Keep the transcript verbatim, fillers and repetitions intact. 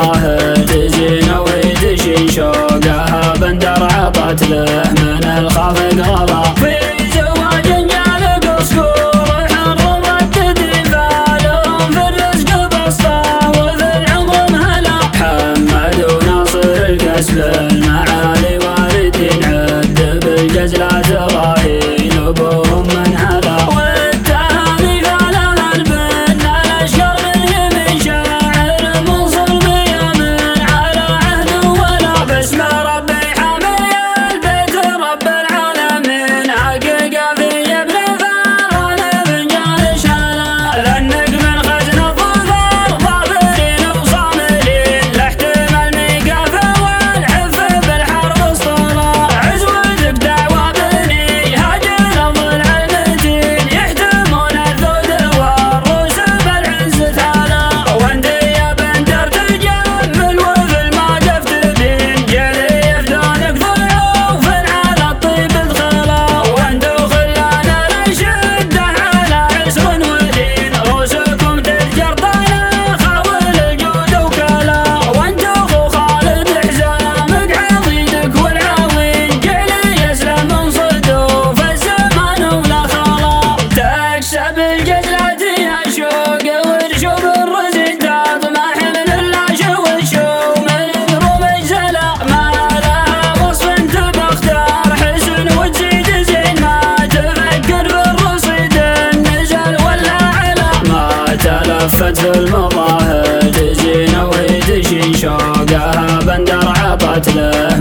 المظاهر تزين وتشين شوقها بندر عطت له من الخافق غلا في زواج جال قصور حر ردد فالهم في الرزق بسطه وفي العمر مهلا محمد وناصر الكسب المعالي واردين عد بالجزلات راهين ابوهم من هلا والتهاني فعلها البن الاشقر من يمين شاعر منصر بيمن على عهد ولا باسم ربي حامي البيت رب العالمين حقق في ابن ثاران فنجان شالا لانك من خزن الظفر ظافرين وصاملين لاحتمال ميقاف والحف بالحرب اسطوره عزوة بدعوى بني هاجر الضلع المتين يحتمون الذود والروس بالعز تالا واندي بندر تجمل وفي الموقف تبين جلي يفدونك ضيوف على الطيب الخلا واندو خلانا الشده على عسر ودين روسكم تذكر طانا خاول الجود وكلا واندو اخو خالد حزامك عضيدك والعوين جعلي يسلم من صدوف الزمان ولا خلا تكسب الجزلة يا شوق ورشوب الرزق تطمح من اللاش والشوم من دروم الجلا ما لها وصف انت بختار حسن وتزيد زين ما تفكر بالرصيد النزل ولا علا ما تلفت في المظاهر تزين وتشين شوقها بندر عطت له